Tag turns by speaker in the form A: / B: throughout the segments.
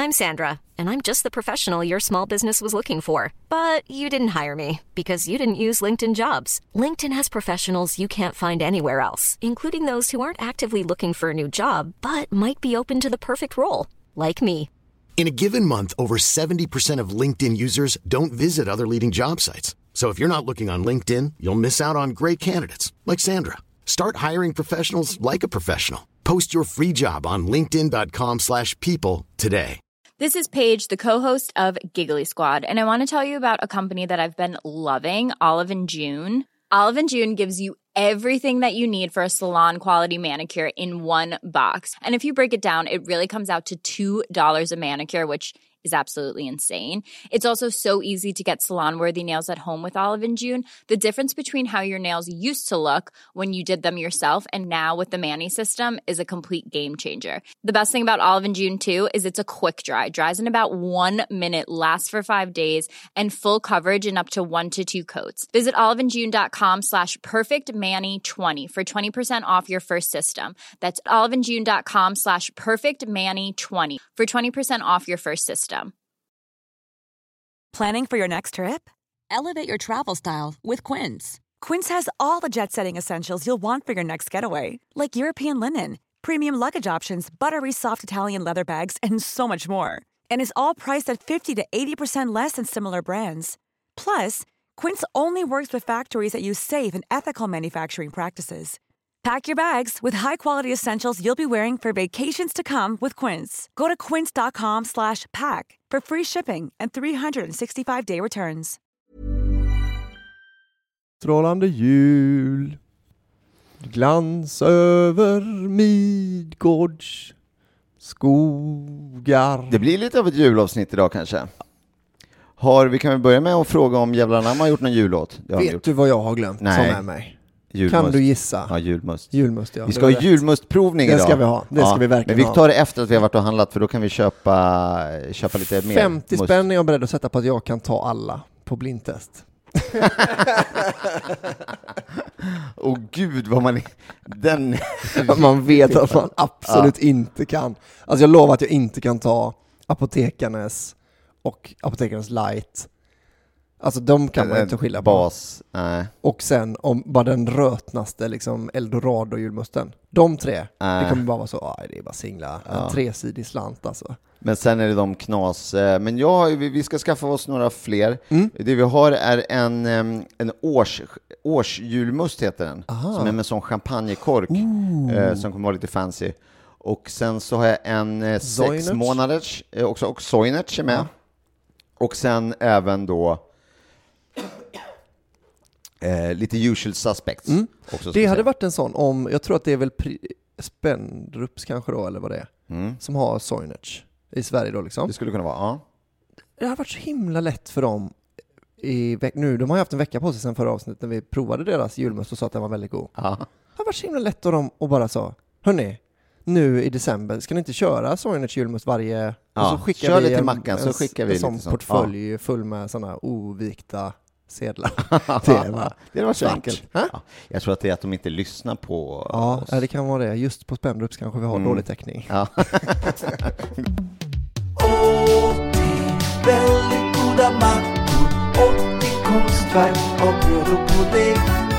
A: I'm Sandra, and I'm just the professional your small business was looking for. But you didn't hire me because you didn't use LinkedIn Jobs. LinkedIn has professionals you can't find anywhere else, including those who aren't actively looking for a new job, but might be open to the perfect role, like me.
B: In a given month, over 70% of LinkedIn users don't visit other leading job sites. So if you're not looking on LinkedIn, you'll miss out on great candidates like Sandra. Start hiring professionals like a professional. Post your free job on linkedin.com/people today.
C: This is Paige, the co-host of Giggly Squad, and I want to tell you about a company that I've been loving, Olive & June. Olive & June gives you everything that you need for a salon-quality manicure in one box. And if you break it down, it really comes out to $2 a manicure, which is absolutely insane. It's also so easy to get salon-worthy nails at home with Olive & June. The difference between how your nails used to look when you did them yourself and now with the Mani system is a complete game changer. The best thing about Olive & June, too, is it's a quick dry. Dries in about 1 minute, lasts for 5 days, and full coverage in up to 1 to 2 coats. Visit oliveandjune.com/perfectmani20 for 20% off your first system. That's oliveandjune.com/perfectmani20 for 20% off your first system.
D: Planning for your next trip? Elevate your travel style with Quince. Quince has all the jet-setting essentials you'll want for your next getaway, like European linen, premium luggage options, buttery soft Italian leather bags, and so much more. And is all priced at 50 to 80% less than similar brands. Plus, Quince only works with factories that use safe and ethical manufacturing practices. Pack your bags with high-quality essentials you'll be wearing for vacations to come with Quince. Go to quince.com/pack for free shipping and 365-day returns.
E: Strålande jul, glans över Midgårds skogar.
F: Det blir lite av ett julavsnitt idag kanske. Vi kan väl börja med att fråga om Jävlar Anamma har gjort någon jullåt?
E: Vet du vad jag har glömt?
F: Nej.
E: Ta med mig.
F: Julmust.
E: Kan du gissa?
F: Ja, julmust.
E: Julmust, ja.
F: Vi ska ha julmustprovning idag.
E: Det ska vi ha. Det ska vi verkligen
F: men vi tar det efter att vi har varit och handlat, för då kan vi köpa lite mer.
E: 50 spänn är jag beredd att sätta på att jag kan ta alla på blindtest.
F: Gud vad man
E: man vet att man absolut inte kan. Alltså jag lovar att jag inte kan ta Apotekarnes och Apotekarnes Light. Alltså de kan man inte skilja på.
F: Bas.
E: Och sen om bara den rötnaste liksom Eldorado julmusten. De tre. Det kommer bara vara så, det är bara singla. En 3-sidig slant alltså.
F: Men sen är det de knas. Men vi ska skaffa oss några fler. Det vi har är en årsjulmust heter den. Aha. Som är med sån champagnekork. Som kommer vara lite fancy. Och sen så har jag en 6 månaders också, och Soinerts är med. Ja. Och sen även då lite usual suspects. Också,
E: det hade varit en sån jag tror att det är väl Spendrups kanske då, eller vad det är. Som har Soinerts i Sverige då liksom.
F: Det skulle kunna vara, ja. Det
E: har varit så himla lätt för dem nu. De har haft en vecka på sig sedan förra avsnittet när vi provade deras julmust och sa att den var väldigt god.
F: Ja.
E: Det har varit så himla lätt för dem och bara sa, hörni, nu i december ska ni inte köra Soinerts julmust varje...
F: Ja,
E: och så skickar
F: kör
E: vi
F: lite mackan så skickar vi
E: en
F: lite
E: portfölj full med sådana ovikta sedlar.
F: Det var så enkelt. Ja, jag tror att det är att de inte lyssnar på oss.
E: Ja, det kan vara det. Just på Spendrups kanske vi har dålig täckning.
F: Ja.
G: Väldigt goda mackor, 80 konstverk av bröd och pudding.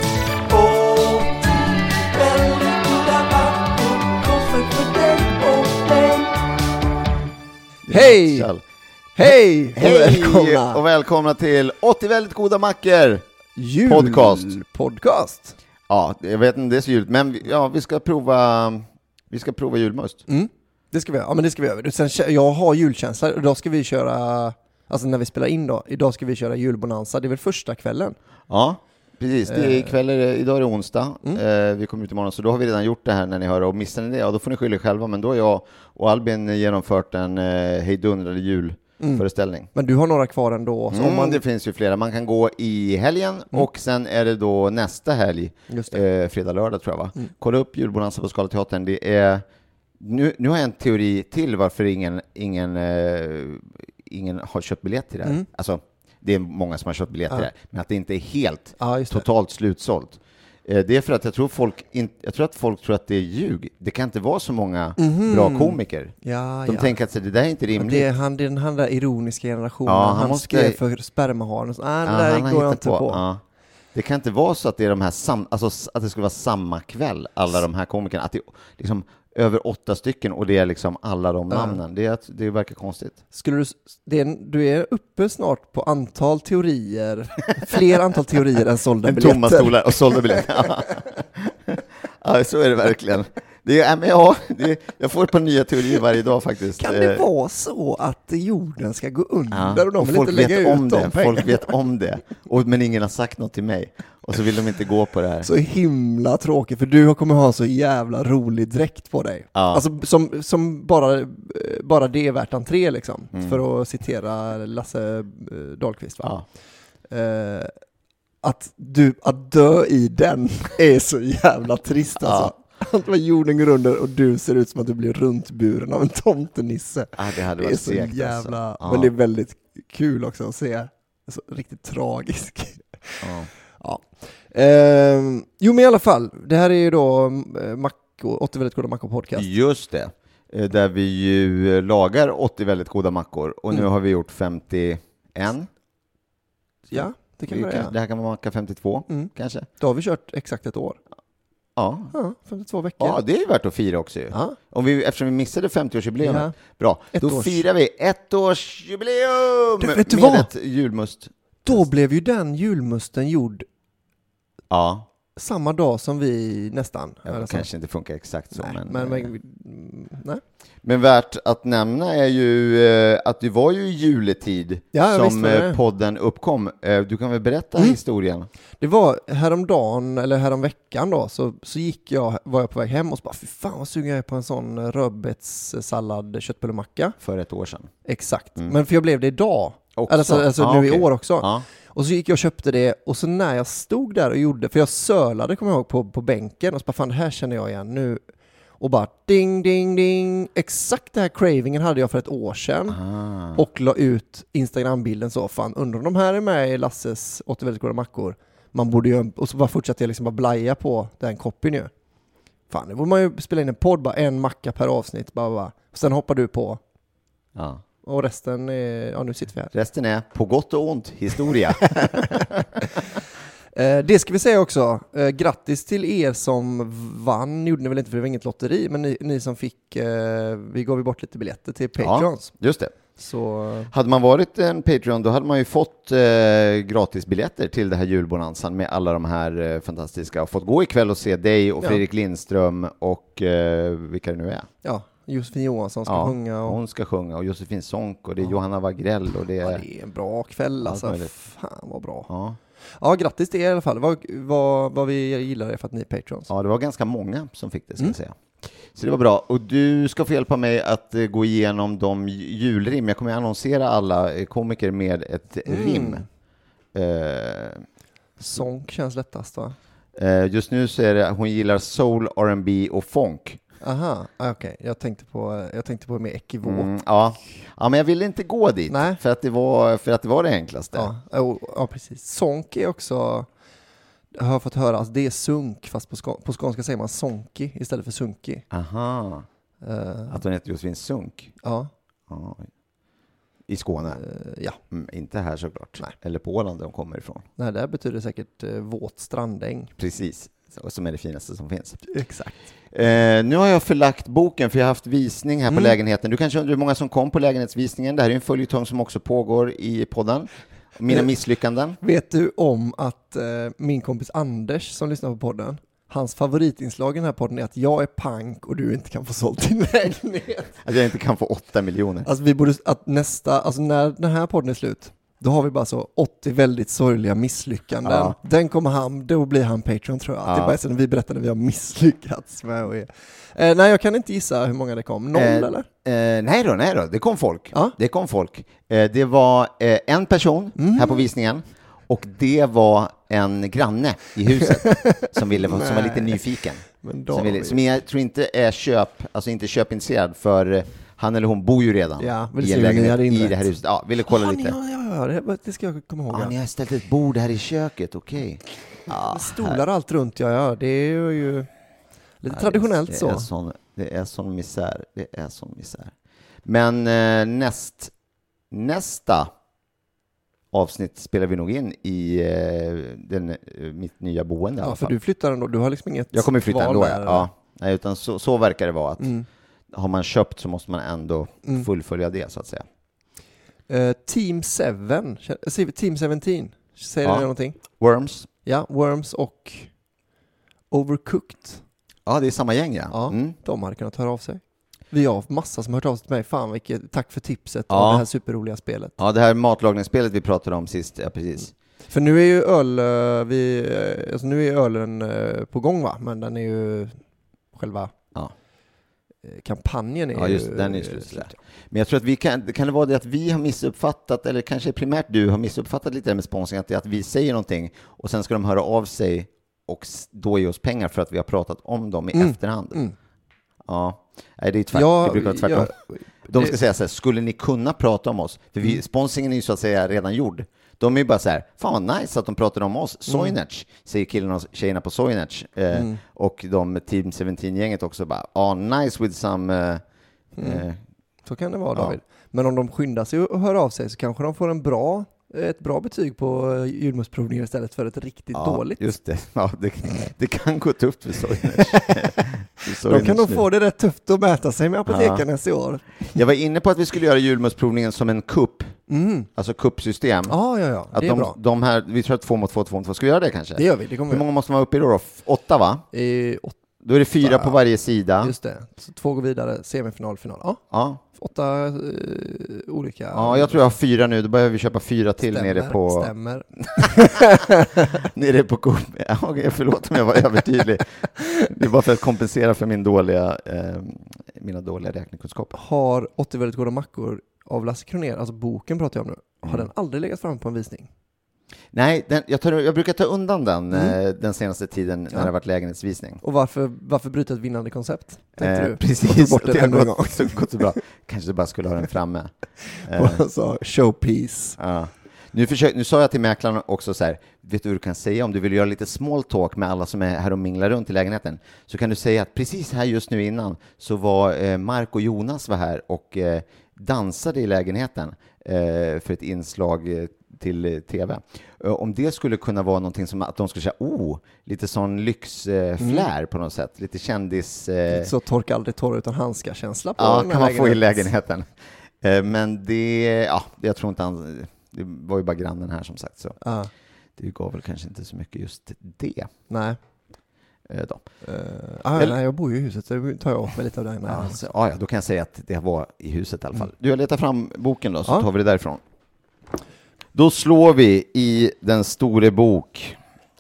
G: Väldigt goda mackor, konstverk för dig och dig.
E: Hej! Hej!
F: Välkomna! Och välkomna till 80 väldigt goda mackor
E: podcast.
F: Ja, jag vet inte, det är så juligt, men vi ska prova julmust.
E: Det ska vi göra. Ja, men det ska vi göra. Sen, jag har julkänsla. Idag ska vi köra, alltså när vi spelar in då, idag ska vi köra julbonanza. Det är väl första kvällen?
F: Ja, precis. Idag är det onsdag. Vi kommer ut imorgon, så då har vi redan gjort det här när ni hör. Och missar ni det, då får ni skylla själva. Men då har jag och Albin genomfört en hejdundrade julföreställning.
E: Men du har några kvar ändå. Så
F: det finns ju flera. Man kan gå i helgen och sen är det då nästa helg. Fredag, lördag tror jag va? Kolla upp julbonanza på Scalateatern. Det är... Nu har jag en teori till varför ingen har köpt biljett till det här. Alltså, det är många som har köpt biljett till det här, men att det inte är helt totalt slutsålt. Det är för att jag tror att folk tror att det är ljug. Det kan inte vara så många bra komiker. De tänker att det där är inte rimligt.
E: Det är den där ironiska generationen.
F: Ja,
E: han skrev för spermaharen. Det där går jag inte på.
F: Ja. Det kan inte vara så att det är de här att det skulle vara samma kväll, alla de här komikerna. Att det liksom över 8 stycken och det är liksom alla de namnen. Det verkar konstigt.
E: Du är uppe snart på antal teorier, fler antal teorier än sålda biljetter.
F: Tomma stolar och sålda biljetter. Ja, så är det verkligen. Jag får ett par nya teorier varje dag faktiskt.
E: Kan det vara så att jorden ska gå under och de vill inte lägga ut de pengarna?
F: Folk vet om det, men ingen har sagt något till mig. Och så vill de inte gå på det här.
E: Så himla tråkigt, för du kommer ha så jävla rolig dräkt på dig. Ja. Alltså som bara det är värt entré liksom. För att citera Lasse Dahlqvist, va? Ja. Att dö i den är så jävla trist alltså. Allt vad jorden går under och du ser ut som att du blir runtburen av en tomtenisse.
F: Det hade varit
E: så jävla alltså. Men det är väldigt kul också att se. Så riktigt tragisk. Ja. Jo, men i alla fall, det här är ju då 80 väldigt goda mackor podcast.
F: Just det. Där vi ju lagar 80 väldigt goda mackor. Och nu har vi gjort 51.
E: Ja, det kan vara.
F: Det här kan vara macka 52 kanske.
E: Då har vi kört exakt ett år.
F: Ja,
E: 52 veckor.
F: Ja, det är ju värt att fira också ju. Ja. Eftersom vi missade 50-årsjubileum. Ja. Bra, då firar vi 1-årsjubileum med ett julmust.
E: Då blev ju den julmusten gjord samma dag som vi nästan.
F: Det kanske inte funkar exakt så.
E: Nej.
F: Men värt att nämna är ju att det var ju juletid som podden uppkom. Du kan väl berätta historien?
E: Det var häromveckan då, så var jag på väg hem och så bara, fy fan vad sugen jag är på en sån rödbetssallad köttbullemacka.
F: För ett år sedan.
E: Exakt, men för jag blev det idag. Alltså nu i år också. Ja. Och så gick jag och köpte det, och så när jag stod där och gjorde, för jag sölade, kommer jag ihåg, på bänken, och så bara, fan det här känner jag igen nu. Och bara ding, ding, ding. Exakt det här cravingen hade jag för ett år sedan. Och la ut Instagram-bilden så, fan, undrar om de här är med i Lasses 80 väldigt goda mackor. Man borde ju, och så bara fortsatte jag liksom bara blaja på den copyn nu. Fan, det borde man ju spela in en podd, bara en macka per avsnitt. Bara. Och sen hoppar du på.
F: Ja.
E: Och resten är, nu sitter vi här.
F: Resten är på gott och ont historia.
E: Det ska vi säga också. Grattis till er som vann. Gjorde ni väl inte, för det var inget lotteri. Men ni som fick, vi gav bort lite biljetter till Patreons.
F: Ja, just det.
E: Så
F: hade man varit en Patreon, då hade man ju fått gratis biljetter till det här julbonanzan med alla de här fantastiska. Och fått gå ikväll och se dig och Fredrik Lindström och vilka det nu är. Ja.
E: Josefin Johansson ska sjunga.
F: Hon ska sjunga, och Josefin Sonck, och det är Johanna Wagrell. Och det är
E: en bra kväll alltså. Fan vad bra. Ja, grattis till er i alla fall. Vad vi gillar det för att ni är patrons.
F: Ja, det var ganska många som fick det, ska jag säga. Så det var bra. Och du ska få hjälpa mig att gå igenom de julrim. Jag kommer att annonsera alla komiker med ett rim.
E: Sonck känns lättast, va?
F: Just nu så är det, hon gillar soul, R&B och funk.
E: Aha, okej. Jag tänkte på mer ekivok.
F: Ja, men jag ville inte gå dit. Nej. För att det var det enklaste.
E: Ja, precis. Sonk är också, jag har fått höra, alltså det är sunk, fast på skånska säger man sonki istället för sunki.
F: Aha. Att hon heter Josefin Sonck.
E: Ja.
F: I Skåne?
E: Ja.
F: Inte här såklart. Nej. Eller på Åland där de kommer ifrån.
E: Nej, det betyder säkert våt strandäng.
F: Precis. Som är det finaste som finns.
E: Exakt.
F: Nu har jag förlagt boken, för jag har haft visning här på lägenheten. Du kanske undrar hur många som kom på lägenhetsvisningen. Det här är en följetong som också pågår i podden. Mina misslyckanden.
E: Vet du om att min kompis Anders som lyssnar på podden, hans favoritinslag i den här podden är att jag är pank och du inte kan få sålt din lägenhet.
F: Att jag inte kan få 8 miljoner.
E: Alltså vi borde, när den här podden är slut, då har vi bara så 80 väldigt sorgliga misslyckanden. Ja. Den kommer då blir han Patreon, tror jag. Ja. Det är bara så när vi berättar när vi har misslyckats med. Nej, jag kan inte gissa hur många det kom. 0 eller?
F: Nej då. Det kom folk. Ja? Det kom folk. Det var en person här på visningen. Och det var en granne i huset som var lite nyfiken. Som jag tror inte är inte köpintresserad, för han eller hon bor ju redan i en lägenhet i det här huset. Ja, ville kolla lite.
E: Ja, det ska jag komma ihåg.
F: Ja, ni har ställt ett bord här i köket, okej.
E: stolar allt runt, ja. Det är ju lite traditionellt så.
F: Det är sån misär. Men nästa avsnitt spelar vi nog in i mitt nya boende.
E: Ja, för du flyttar ändå. Du har liksom inget.
F: Jag kommer flytta ändå.
E: Där,
F: ja. Nej, utan så verkar det vara att har man köpt så måste man ändå fullfölja det så att säga.
E: Team 7, Team 17. Säger det någonting?
F: Worms.
E: Ja, Worms och Overcooked.
F: Ja, det är samma gäng, ja.
E: De hade kunnat höra av sig. Vi har massa som har hört av sig till mig. Fan, tack för tipset om det här superroliga spelet.
F: Ja, det här matlagningsspelet vi pratade om sist, ja precis.
E: För nu är ju nu är ölen på gång, va? Men den är ju själva kampanjen är
F: just den är ju slut. Men jag tror att kan det vara det att vi har missuppfattat, eller kanske primärt du har missuppfattat lite med sponsring, att vi säger någonting och sen ska de höra av sig och då ge oss pengar för att vi har pratat om dem i efterhand. Ja, nej, det är tvärtom. Det brukar vara tvärtom. De ska säga så här, skulle ni kunna prata om oss? För sponsringen är ju så att säga redan gjord. De är ju bara så här, fan vad nice att de pratar om oss. Soinerts, säger killarna och tjejerna på Soinerts. Och de Team 17-gänget också bara, nice with some...
E: Så kan det vara, David. Men om de skyndar sig och hör av sig så kanske de får ett bra betyg på julmustprovningen istället för ett riktigt dåligt.
F: Just det. Ja, det kan gå tufft för Soinerts.
E: De kan nog få det rätt tufft att mäta sig med apotekarna i år.
F: Jag var inne på att vi skulle göra julmustprovningen som en kupp. Alltså kuppsystem.
E: Ja.
F: Att
E: det är bra.
F: De här, vi tror att 2 mot 2, 2 mot 2. Ska vi göra det kanske?
E: Det gör vi.
F: Hur många måste man vara uppe i då? 8, va?
E: 8.
F: Då är det 4 på varje sida.
E: Just det. Så 2 går vidare, semifinal, final. Ja. 8 olika.
F: Ja, jag tror jag har 4 nu. Då behöver vi köpa 4 till nere på...
E: Stämmer.
F: Nere på Coop. Ja, okej, förlåt om jag var övertydlig. Det är bara för att kompensera för mina dåliga räknekunskaper.
E: Har 80 väldigt goda mackor av Lasse Kronér, alltså boken pratar jag om nu, har den aldrig legat fram på en visning?
F: Nej, jag brukar ta undan den senaste tiden när det har varit lägenhetsvisning.
E: Och varför bryta ett vinnande koncept? Du?
F: Precis, det har gått så bra. Kanske bara skulle ha den framme.
E: Så, showpiece.
F: Ja. Nu sa jag till mäklaren också så här, vet du vad du kan säga om du vill göra lite small talk med alla som är här och minglar runt i lägenheten, så kan du säga att precis här just nu innan så var Mark och Jonas var här och dansade i lägenheten för ett inslag till tv. Om det skulle kunna vara någonting som att de skulle säga, lite sån lyxflär på något sätt, lite kändis...
E: Lite så torka aldrig torr utan handska-känsla på
F: den kan man få i lägenheten. Men jag tror inte det var ju bara grannen här som sagt, så det gav väl kanske inte så mycket just det.
E: Nej. Nej, jag bor ju i huset, så tar jag åt mig lite av det.
F: Då kan jag säga att det var i huset i alla fall. Jag letar fram boken då, så tar vi det därifrån. Då slår vi i den store bok.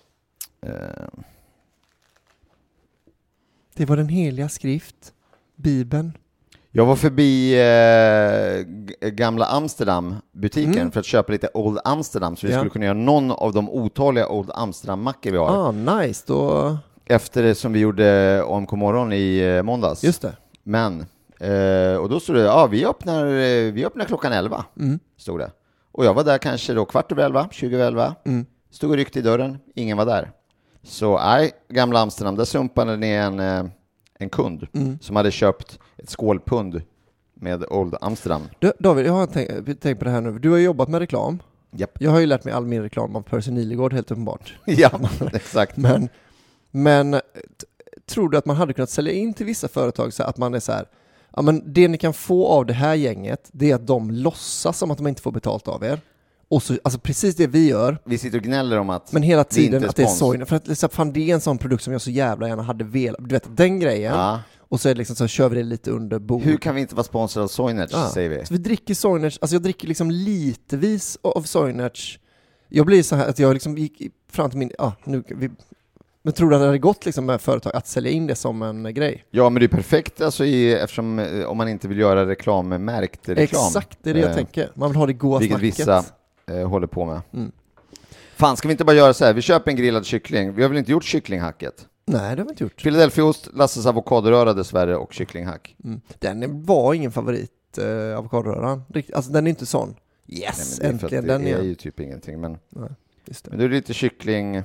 E: Det var den heliga skrift, Bibeln.
F: Jag var förbi gamla Amsterdam-butiken för att köpa lite Old Amsterdam, så vi skulle kunna göra någon av de otaliga Old Amsterdam-mackor vi har.
E: Nice. Då...
F: Efter det som vi gjorde OMK morgon i måndags.
E: Just det.
F: Men, och då stod det, vi öppnar klockan 11, stod det. Och jag var där kanske då 11:15, 20:11. Stod och ryckte i dörren, ingen var där. Så gamla Amsterdam, där sumpade ni en kund som hade köpt ett skålpund med Old Amsterdam.
E: David, jag har tänkt på det här nu. Du har jobbat med reklam.
F: Yep.
E: Jag har ju lärt mig all min reklam av Percy Nilegård, helt uppenbart.
F: Ja, exakt.
E: Men tror du att man hade kunnat sälja in till vissa företag så att man är så här, men det ni kan få av det här gänget, det är att de låtsas som att de inte får betalt av er. Och så, alltså precis det vi gör.
F: Vi sitter och gnäller om att
E: men hela tiden
F: det
E: att det är Soiner. För att liksom, fan, det är en sån produkt som jag så jävla gärna hade velat. Du vet, den grejen. Ja. Och så är det liksom, så kör vi det lite under bordet.
F: Hur kan vi inte vara sponsrade av Soinerts, säger vi?
E: Så vi dricker Soinerts, alltså jag dricker liksom litevis av Soinerts. Jag blir så här att jag liksom gick fram till min, men tror du att det hade gått liksom med företag att sälja in det som en grej? Ja, men
F: det är perfekt alltså eftersom om man inte vill göra reklammärkt reklam.
E: Exakt, det är det jag tänker. Man vill ha det goda
F: snacket.
E: Vilket
F: vissa håller på med. Fan, ska vi inte bara göra så här? Vi köper en grillad kyckling. Vi har väl inte gjort kycklinghacket?
E: Nej, det har vi inte gjort.
F: Philadelphiaost, Lasses avokadoröra dessvärre och kycklinghack.
E: Den var ingen favorit, avokadoröran. Alltså den är inte sån. Yes,
F: nej,
E: äntligen
F: den
E: är
F: ju typ ingenting. Men,
E: nej, just det.
F: Men då är det lite kyckling.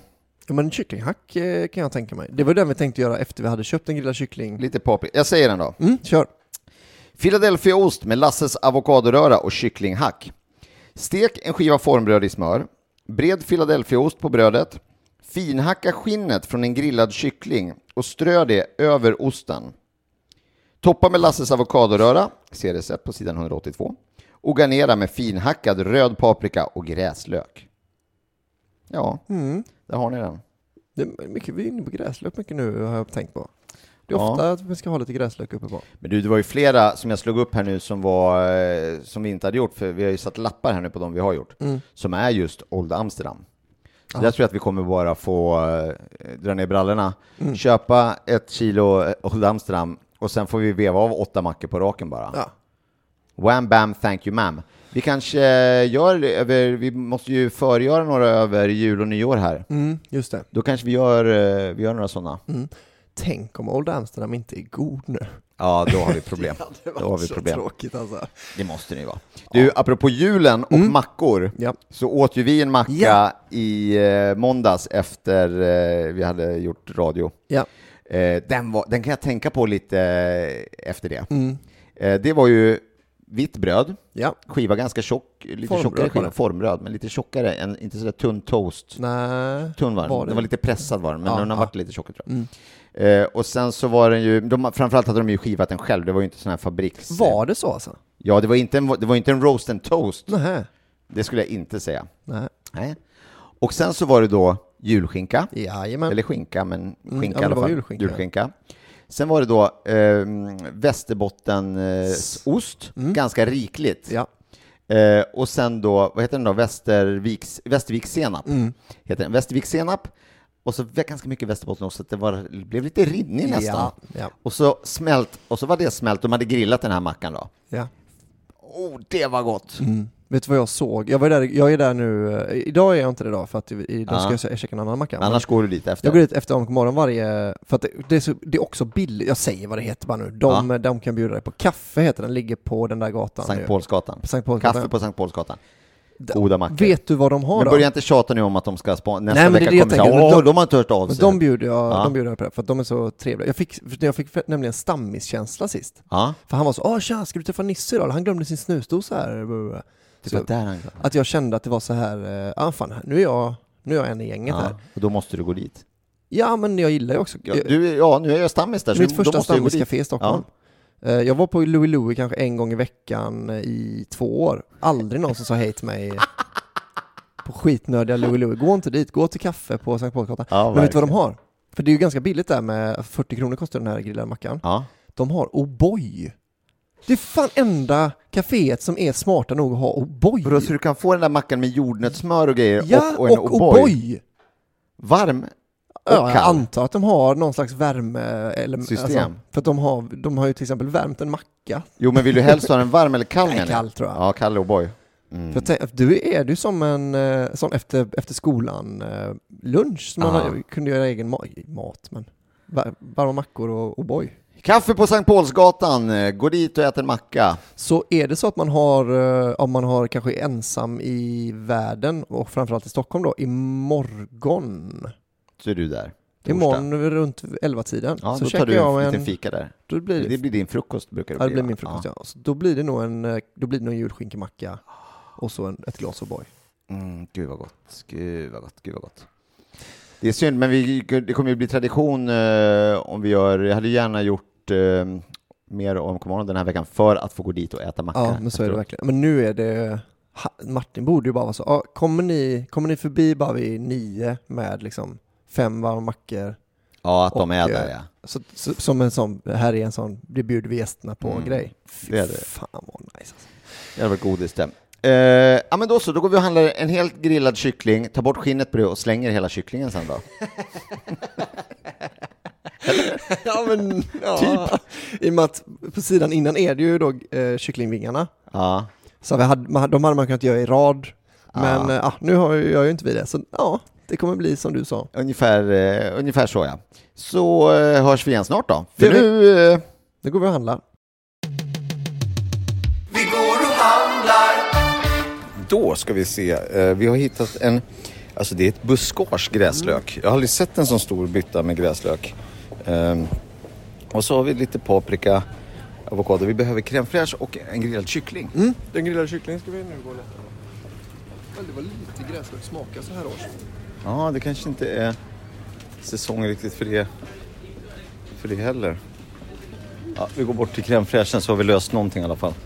E: Ja, men kycklinghack kan jag tänka mig. Det var den vi tänkte göra efter vi hade köpt en grillad kyckling.
F: Lite paprika. Jag säger den då.
E: Kör.
F: Philadelphia-ost med Lasses avokadoröra och kycklinghack. Stek en skiva formbröd i smör. Bred Philadelphia-ost på brödet. Finhacka skinnet från en grillad kyckling och strö det över osten. Toppa med Lasses avokadoröra, se recept på sidan 182. Och garnera med finhackad röd paprika och gräslök. Ja, där har ni den.
E: Det är mycket, vi är inne på gräslök mycket nu, har jag tänkt på. Det är ofta att vi ska ha lite gräslök uppe på.
F: Men du, det var ju flera som jag slog upp här nu som vi inte hade gjort, för vi har ju satt lappar här nu på dem vi har gjort, som är just Old Amsterdam. Så jag tror att vi kommer bara få dra ner brallorna, köpa 1 kilo Old Amsterdam och sen får vi veva av 8 mackor på raken bara.
E: Ja.
F: Wham bam, thank you ma'am. Vi kanske vi måste ju förgöra några över jul och nyår här.
E: Just det.
F: Då kanske vi gör några sådana.
E: Tänk om Old Amsterdam inte är god nu.
F: Ja, då har vi problem.
E: Det
F: då har vi
E: så
F: problem.
E: Tråkigt alltså.
F: Det måste ni vara. Du, apropå julen och mackor, så åt ju vi en macka i måndags efter vi hade gjort radio.
E: Ja.
F: Den kan jag tänka på lite efter det. Det var ju vitt bröd, skiva ganska tjock, lite tjockare skiva, formbröd, men lite tjockare, inte sådär tunn toast.
E: Nej.
F: Tunn var den var lite pressad var den, men den har varit lite tjockare tror jag. Och sen så var den ju, framförallt hade de ju skivat den själv, det var ju inte sån här fabriks...
E: Var det så alltså?
F: Ja, det var inte en roast and toast.
E: Nej.
F: Det skulle jag inte säga.
E: Nej.
F: Och sen så var det då julskinka.
E: Jajamän.
F: Eller skinka, men skinka i alla fall. Julskinka. Sen var det då Västerbottensost, ganska rikligt.
E: Ja.
F: Och sen då, vad heter den då? Västervikssenap. Heter den. Västervikssenap. Och så ganska mycket västerbottenost, så att det blev lite rinnig nästan.
E: Ja.
F: Och så var det smält. De hade grillat den här mackan då.
E: Ja.
F: Det var gott.
E: Vet du vad jag såg? Jag är där nu. Idag är jag inte det då, för att idag ska jag käka en annan macka.
F: Annars går du dit efter.
E: Jag går dit efter om morgon varje, för att det är också billigt. Jag säger vad det heter bara nu. De kan bjuda dig på kaffe, heter den, ligger på den där gatan.
F: Sankt Paulsgatan. Kaffe på Sankt Paulsgatan. Goda mackor.
E: Vet du vad de har då?
F: Men börja inte tjata nu om att de ska nästa vecka
E: kommer
F: de har inte hört av sig.
E: De bjuder jag på det, för att de är så trevliga. Jag fick nämligen stammiskänsla sist. För han var så, tja, ska du träffa Nisse idag? Han glömde sin snusdosa här. Så att jag kände att det var så här, fan, nu är jag en i gänget här.
F: Och då måste du gå dit.
E: Ja, men jag gillar ju också.
F: Nu är jag stammis där.
E: Mitt första stammiscafé i Stockholm. Jag var på Louis kanske en gång i veckan i 2 år. Aldrig någon som sa hej till mig på skitnördiga Louis. Gå inte dit, gå till kaffe på Sankt Paulsgatan. Men vet du vad de har? För det är ju ganska billigt där, med 40 kronor kostar den här grillade mackan. De har O'boy. Det är fan enda kaféet som är smarta nog att ha O'boy.
F: Så du kan få den där mackan med jordnötssmör och grejer och
E: en O'boy.
F: Varm och
E: jag
F: kall.
E: antar att de har någon slags värme-system.
F: System.
E: För att de har ju till exempel värmt en macka.
F: Jo, men vill du helst ha den varm eller kall?
E: Nej, kall tror jag.
F: Ja, kall O'boy.
E: För du är som en sån efter skolan lunch som man kunde göra egen mat, men varma mackor och O'boy.
F: Kaffe på Sankt Paulsgatan, gå dit och ät en macka. Så
E: är det så att man har, om man har kanske ensam i världen och framförallt i Stockholm då, imorgon.
F: Så är du där.
E: Imorgon runt 11-tiden.
F: Ja,
E: så
F: då tar du
E: jag
F: en liten fika där.
E: Det blir
F: din frukost, brukar det
E: bli. Ja, det blir min frukost, ja. Så då blir det nog en julskinkemacka och så ett glas O'boy.
F: Gud vad gott. Det är synd, men det kommer ju bli tradition om vi gör. Jag hade gärna gjort mer om morgonen den här veckan för att få gå dit och äta macka.
E: Ja, men så är det verkligen. Men nu är det... Martin borde ju bara vara så. Kommer ni förbi bara vid 9 med liksom 5 varma mackor?
F: Ja, att de är där, ja.
E: Så, som en sån, här är en sån, det bjuder vi gästerna på grej.
F: Det är det.
E: Fan vad nice alltså.
F: Det var godis det. Ja, men då går vi och handlar en helt grillad kyckling, tar bort skinnet på det och slänger hela kycklingen sen då.
E: Ja, men typ. I och med att på sidan innan är det ju då kycklingvingarna.
F: Ja.
E: Så de hade man kunnat göra i rad. Men nu har jag ju inte vid det. Så det kommer bli som du sa.
F: Ungefär så, ja. Så hörs vi igen snart då.
E: För nu går vi och handlar.
G: Vi går och handlar.
F: Då ska vi se. Vi har hittat Alltså det är ett buskage gräslök. Jag har aldrig sett en sån stor bytta med gräslök. Och så har vi lite paprika, avokado. Vi behöver crème fraîche och en grillad kyckling.
E: Den grillade kycklingen ska vi nu gå lättare. Det var lite gräslök smaka så här års.
F: Ja, det kanske inte är säsong riktigt för det heller. Ja, vi går bort till crème fraîchen så har vi löst någonting i alla fall.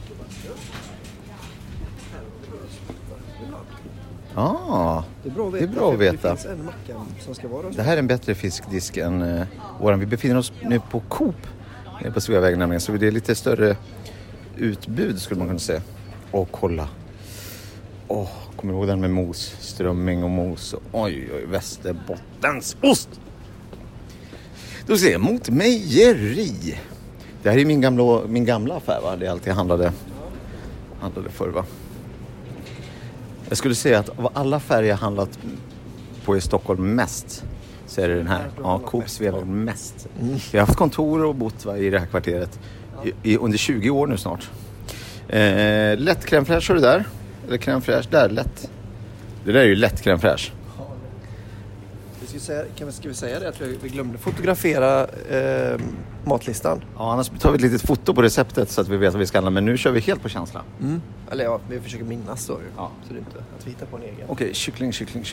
F: Ja, det är bra att veta.
E: Det finns en macka som ska vara.
F: Det här är en bättre fiskdisk än våran. Vi befinner oss nu på Coop. På Sveavägen nämligen. Så det är lite större utbud skulle man kunna säga. Och kolla. Kommer du ihåg den med mos? Strömming och mos. Oj, Västerbottens ost. Då ser jag mot mejeri. Det här är min gamla affär, va? Det alltid handlade förr, va? Jag skulle säga att av alla affärer jag handlat på i Stockholm mest så är det den här. Ja, Coop Sveavägen mest. Jag har haft kontor och bott i det här kvarteret under 20 år nu snart. Lätt crème fraîche är det där. Eller crème fraîche där, lätt. Det där är ju lätt crème fraîche.
E: Ska vi säga det att vi glömde fotografera matlistan?
F: Ja, annars tar vi ett litet foto på receptet så att vi vet vad vi ska handla. Men nu kör vi helt på känsla.
E: Eller ja, vi försöker minnas då ju. Ja. Så det är inte att vi hittar på en egen.
F: Okej, kyckling. Kyckling.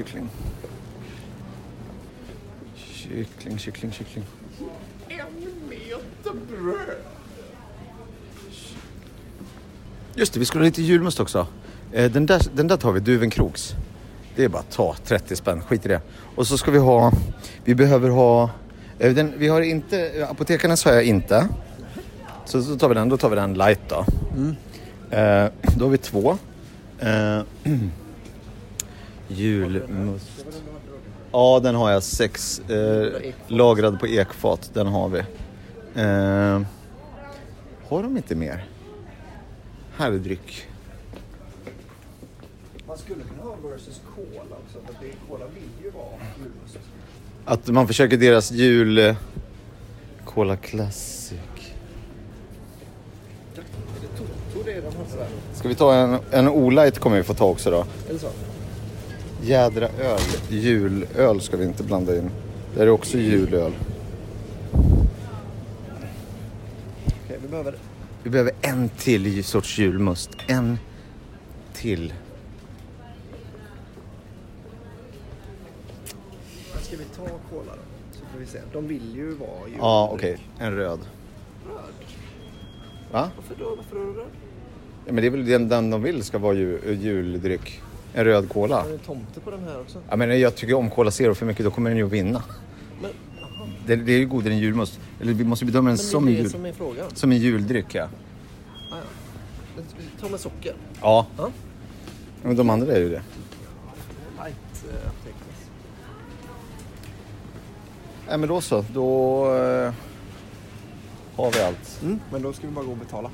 F: En meter bröd. Just det, vi skulle ha lite julmust också. Den där tar vi, Duvenkroks. Det är bara att ta 30 spänn, skit i det. Och så ska vi behöver ha, vi har inte, apotekarnas har jag inte. Så tar vi den light då. Då har vi 2. Julmust. Ja, den har jag 6 lagrad på ekfat, den har vi. Har de inte mer? Här är dryck.
E: Man skulle kunna ha versus cola också. För cola vill ju vara julmust.
F: Att man försöker deras jul... Cola Classic. Ska vi ta en O-light kommer vi få ta också då.
E: Eller så.
F: Jädra öl. Julöl ska vi inte blanda in. Det är också julöl.
E: Okej,
F: vi behöver en till sorts julmust. En till.
E: Ska vi ta cola då? Så får vi se. De vill ju vara jul.
F: Ja, okej. En röd. Va?
E: Varför är det röd?
F: Ja, men det är väl den de vill ska vara juldryck. En röd cola.
E: Är det tomte på den här också?
F: Ja, men jag tycker om Cola Zero för mycket. Då kommer den ju att vinna. Men, det är ju godare än julmust. Eller vi måste bedöma den som en jul.
E: Som är frågan.
F: Som en juldryck, ja.
E: Ta med socker.
F: Ja. Men de andra är ju det. Nej, men då så. Då har vi allt.
E: Men då ska vi bara gå och betala.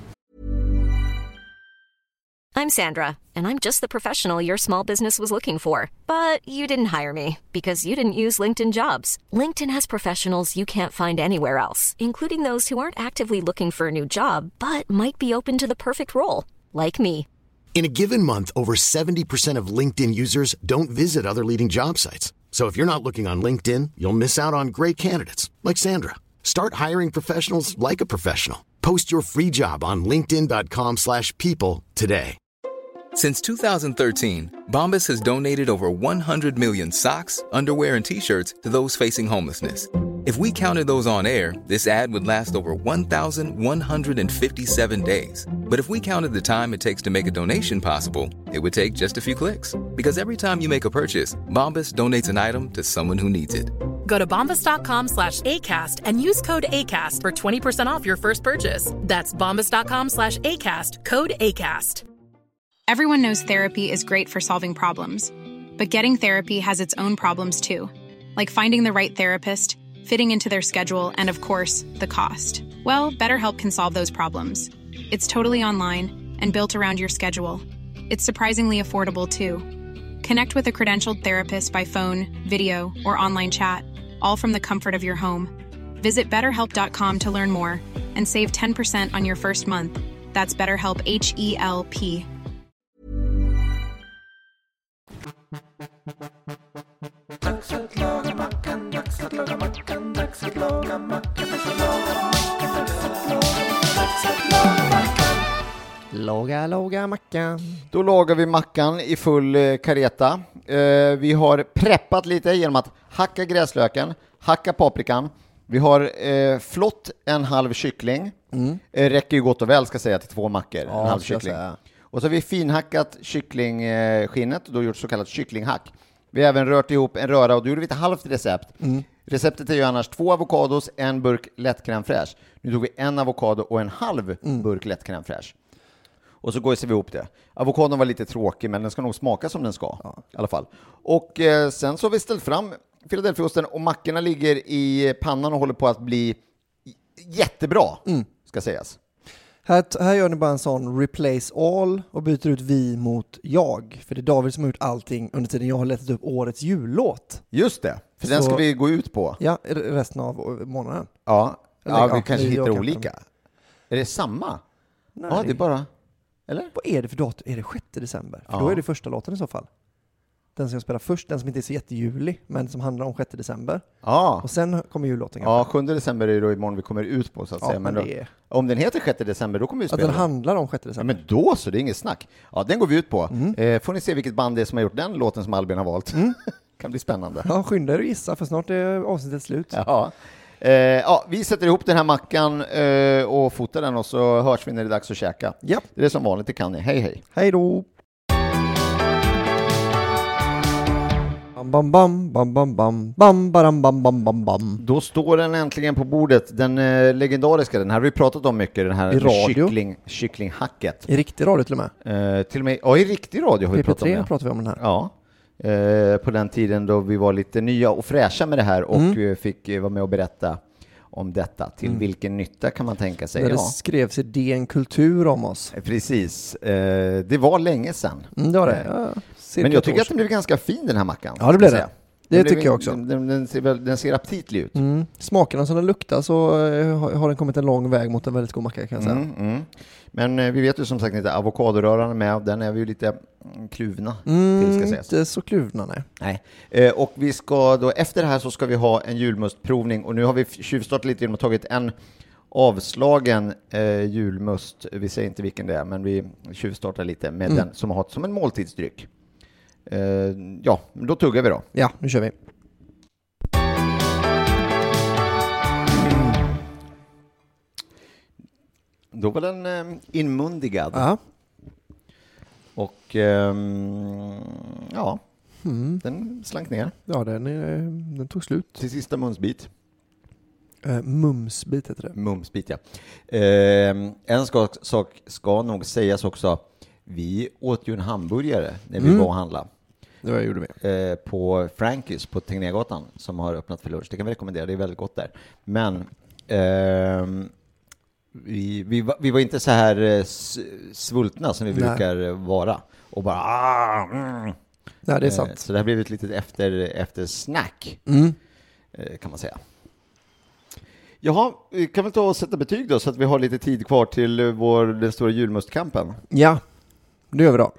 A: I'm Sandra, and I'm just the professional your small business was looking for. But you didn't hire me because you didn't use LinkedIn Jobs. LinkedIn has professionals you can't find anywhere else, including those who aren't actively looking for a new job, but might be open to the perfect role, like me.
B: In a given month, over 70% of LinkedIn users don't visit other leading job sites. So if you're not looking on LinkedIn, you'll miss out on great candidates like Sandra. Start hiring professionals like a professional. Post your free job on linkedin.com/people today.
H: Since 2013, Bombas has donated over 100 million socks, underwear, and T-shirts to those facing homelessness. If we counted those on air, this ad would last over 1,157 days. But if we counted the time it takes to make a donation possible, it would take just a few clicks. Because every time you make a purchase, Bombas donates an item to someone who needs it.
I: Go to bombas.com/ACAST and use code ACAST for 20% off your first purchase. That's bombas.com/ACAST, code ACAST.
J: Everyone knows therapy is great for solving problems. But getting therapy has its own problems too. Like finding the right therapist, fitting into their schedule, and of course, the cost. Well, BetterHelp can solve those problems. It's totally online and built around your schedule. It's surprisingly affordable too. Connect with a credentialed therapist by phone, video, or online chat, all from the comfort of your home. Visit BetterHelp.com to learn more and save 10% on your first month. That's BetterHelp, H-E-L-P.
G: dags att laga mackan, dags att laga mackan, dags att laga mackan, dags att laga mackan, dags att laga mackan.
E: Laga mackan.
F: Då lagar vi mackan i full kareta. Vi har preppat lite genom att hacka gräslöken, hacka paprikan. Vi har flott en halv kyckling. Räcker ju gott och väl ska säga till 2 mackor, en halv kyckling. Och så har vi finhackat kycklingskinnet och då gjort så kallat kycklinghack. Vi har även rört ihop en röra och då gjorde vi ett halvt recept. Receptet är ju annars 2 avokados, en burk lätt crème fraîche. Nu tog vi en avokado och en halv burk lätt crème fraîche. Och så går vi ihop det. Avokadon var lite tråkig, men den ska nog smaka som den ska. I alla fall. Och sen så har vi ställt fram Philadelphiaosten och mackorna ligger i pannan och håller på att bli jättebra, ska sägas.
E: Här gör ni bara en sån replace all och byter ut vi mot jag. För det är David som har gjort allting under tiden jag har letat upp årets jullåt.
F: Just det, för den ska vi gå ut på.
E: Ja, resten av månaden.
F: Ja, vi kanske hittar olika. Är det samma?
E: Nej.
F: Ja, det är bara... Eller?
E: Vad är det för datum? Är det 6 december? För då är det första låten i så fall. Den som jag spelar först, den som inte är så jättejulig, men som handlar om 6 december.
F: Ja.
E: Och sen kommer jullåten.
F: Ja, 7 december är det då imorgon vi kommer ut på, så att säga. Men då, om den heter 6 december, då kommer vi spela.
E: Att den handlar om 6 december.
F: Ja, men då så, det är inget snack. Ja, den går vi ut på. Får ni se vilket band det är som har gjort den låten som Albin har valt. Kan bli spännande.
E: Ja, skynda er och gissa, för snart är avsnittet slut.
F: Ja. Vi sätter ihop den här mackan och fotar den och så hörs vi när det är dags att käka.
E: Ja.
F: Det är som vanligt, det kan ni. Hej, hej.
E: Hej då. Bam, bam, bam, bam, bam, bam, bam, bam, bam, bam, bam.
F: Då står den äntligen på bordet, den legendariska, den här har vi pratat om mycket, den här kycklinghacket.
E: I riktig radio till och med.
F: Till och med, ja, i riktig radio har vi pratat om det.
E: pratar vi om den här.
F: Ja. På den tiden då vi var lite nya och fräscha med det här och fick vara med och berätta om detta. Till vilken nytta kan man tänka sig?
E: Det skrevs i DN Kultur om oss.
F: Precis. Det var länge sedan.
E: Det var det. Ja,
F: men jag tycker att den blev ganska fin, den här mackan.
E: Ja, det blev det. Det tycker jag också.
F: Den ser aptitlig ut.
E: Smakerna som den luktar, så har den kommit en lång väg mot en väldigt god macka, kan jag säga.
F: Men vi vet ju som sagt inte, avokadoröran med, den är vi ju lite kluvna till, ska sägas.
E: Inte så kluvna, nej.
F: Och vi ska då, efter det här så ska vi ha en julmustprovning, och nu har vi tjuvstartat lite genom att tagit en avslagen julmust, vi säger inte vilken det är, men vi tjuvstartar lite med den som har som en måltidsdryck. Ja, då tuggar vi då.
E: Ja, nu kör vi.
F: Då var den inmundigad.
E: Ja.
F: Och den slank ner.
E: Ja, den tog slut.
F: Till sista mumsbit.
E: Mumsbit heter det.
F: Mumsbit, ja. En sak ska nog sägas också. Vi åt ju en hamburgare när vi var och handla.
E: Det gjorde vi.
F: På Frankys på Tegnérgatan som har öppnat för lunch. Det kan vi rekommendera, det är väldigt gott där. Men vi var inte så här svultna som vi brukar vara. Och bara...
E: Nej, det är sant.
F: Så det här blev ett litet efter snack, kan man säga. Jaha, vi kan väl ta och sätta betyg då så att vi har lite tid kvar till den stora julmustkampen.
E: Ja, det gör vi då.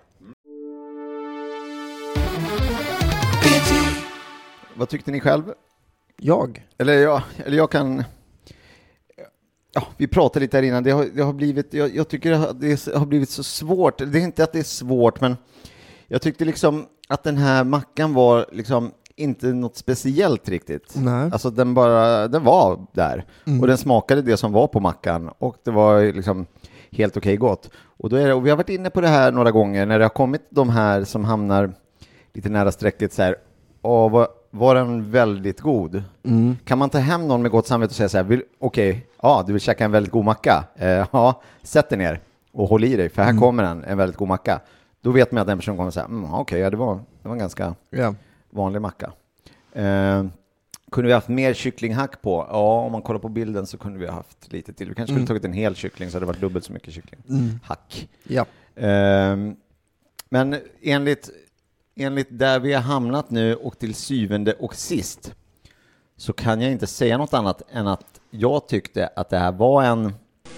F: Vad tyckte ni själv?
E: Jag
F: jag kan... Ja, vi pratade lite här innan. Det har blivit... Jag tycker det har blivit så svårt. Det är inte att det är svårt, men jag tyckte liksom att den här mackan var liksom inte något speciellt riktigt.
E: Nej.
F: Alltså den var där. Och den smakade det som var på mackan. Och det var liksom helt okej gott. Och vi har varit inne på det här några gånger när det har kommit de här som hamnar lite nära strecket så här. Var den väldigt god? Kan man ta hem någon med gott samvete och säga så här, du vill käka en väldigt god macka? Sätt dig ner och håll i dig, för här kommer en väldigt god macka. Då vet man att den personen kommer säga, det var en ganska vanlig macka. Kunde vi haft mer kycklinghack på? Ja, om man kollar på bilden så kunde vi ha haft lite till. Vi kanske skulle tagit en hel kyckling så hade det varit dubbelt så mycket kycklinghack.
E: Ja.
F: Men enligt där vi har hamnat nu och till syvende och sist så kan jag inte säga något annat än att jag tyckte att det här var en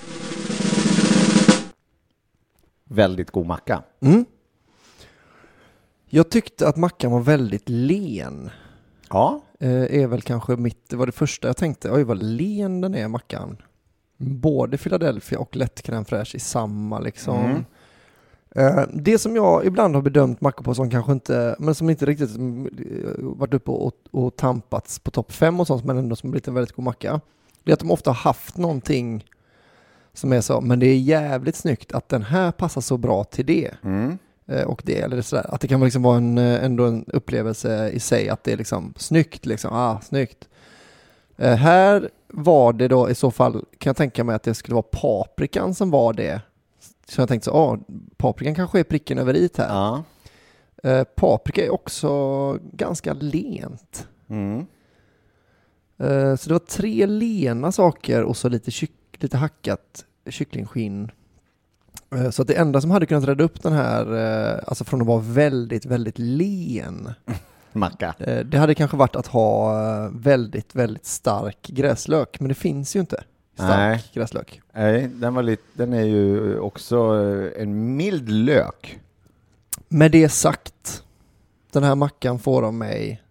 F: väldigt god macka.
E: Jag tyckte att mackan var väldigt len.
F: Ja.
E: Är väl kanske det var det första jag tänkte. Oj, vad len den är, mackan. Både Philadelphia och lätt crème fraîche i samma liksom. Det som jag ibland har bedömt mackor på som kanske inte, men som inte riktigt varit uppe och tampats på topp 5 och sånt, men ändå som blivit en väldigt god macka. Det är att de ofta har haft någonting som är så, men det är jävligt snyggt att den här passar så bra till det. Och det, eller sådär. Att det kan liksom vara ändå en upplevelse i sig, att det är liksom snyggt liksom, snyggt. Här var det då i så fall, kan jag tänka mig att det skulle vara paprikan som var det. Så jag tänkte så, paprikan kanske är pricken över i här.
F: Ja.
E: Paprika är också ganska lent. Så det var 3 lena saker och så lite hackat kycklingskinn. Så att det enda som hade kunnat rädda upp den här, alltså från att vara väldigt, väldigt len
F: macka.
E: Det hade kanske varit att ha väldigt, väldigt stark gräslök. Men det finns ju inte stark gräslök.
F: Nej, den är ju också en mild lök.
E: Med det sagt, den här mackan får av mig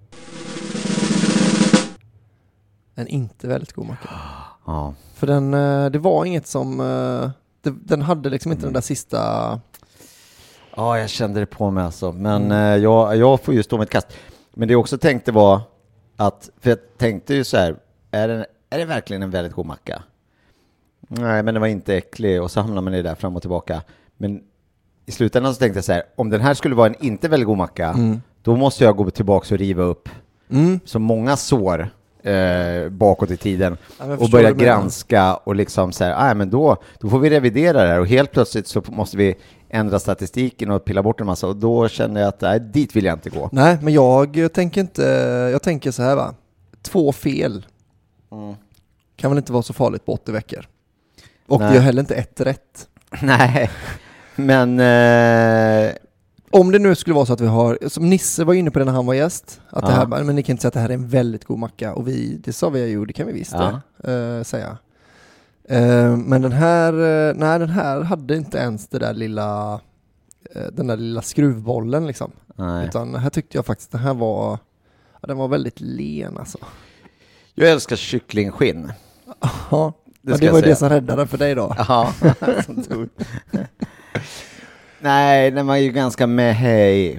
E: en inte väldigt god macka.
F: Ja.
E: För det var inget som... Den hade liksom inte den där sista...
F: Ja, jag kände det på mig alltså. Men jag får ju stå med ett kast. Men det jag också tänkte var att... För jag tänkte ju så här, är det verkligen en väldigt god macka? Nej, men den var inte äcklig. Och så hamnar man i det där fram och tillbaka. Men i slutändan så tänkte jag så här, om den här skulle vara en inte väldigt god macka, då måste jag gå tillbaka och riva upp så många sår bakåt i tiden och börja granska och liksom så här, men då får vi revidera det här och helt plötsligt så måste vi ändra statistiken och pilla bort en massa och då känner jag att dit vill jag inte gå.
E: Nej, men jag tänker så här, va. 2 fel kan väl inte vara så farligt på 80 veckor. Och det är heller inte 1 rätt.
F: Nej, men
E: om det nu skulle vara så att vi har, som Nisse var inne på det när han var gäst, att det här, men ni kan inte säga att det här är en väldigt god macka, och det sa vi ju, det kan vi visst säga. Men den här hade inte ens det där den där lilla skruvbollen liksom.
F: Nej.
E: Utan här tyckte jag faktiskt den var väldigt len alltså.
F: Jag älskar kycklingskinn.
E: Ja, det var ju det som räddade för dig då.
F: Ja. Nej, den var ju ganska mehej.